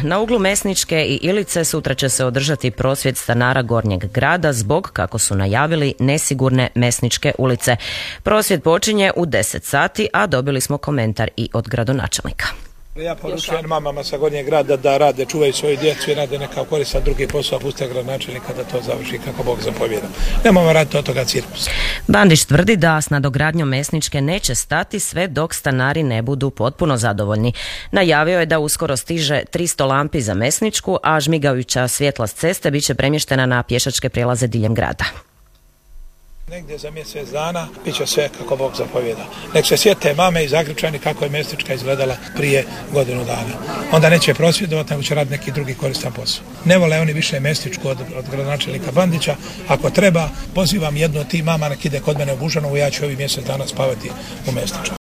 Na uglu Mesničke i Ilice sutra će se održati prosvjed stanara Gornjeg grada zbog, kako su najavili, nesigurne Mesničke ulice. Prosvjed počinje u 10 sati, a dobili smo komentar i od gradonačelnika. Ja poručujem mamama sa Gornjeg grada da rade, čuvaju svoju djecu i rade neka koristan drugi posao, puste gradonačelnika da to završi kako Bog zapovjeda. Nemojmo raditi od toga cirkusa. Bandić tvrdi da s nadogradnjom Mesničke neće stati sve dok stanari ne budu potpuno zadovoljni. Najavio je da uskoro stiže 300 lampi za Mesničku, a žmigajuća svjetla s ceste bit će premještena na pješačke prijelaze diljem grada. Negdje za mjesec dana bit će sve kako Bog zapovjeda. Nek se sjete mame i Zagrepčani kako je Mesnička izgledala prije godinu dana. Onda neće prosvjedovati, nego će raditi neki drugi koristan posao. Ne vole oni više Mesničku od gradonačelnika Bandića. Ako treba, pozivam jednu od tih mama nek ide kod mene u Bužanovu, ja ću ovih mjesec dana spavati u Mesničku.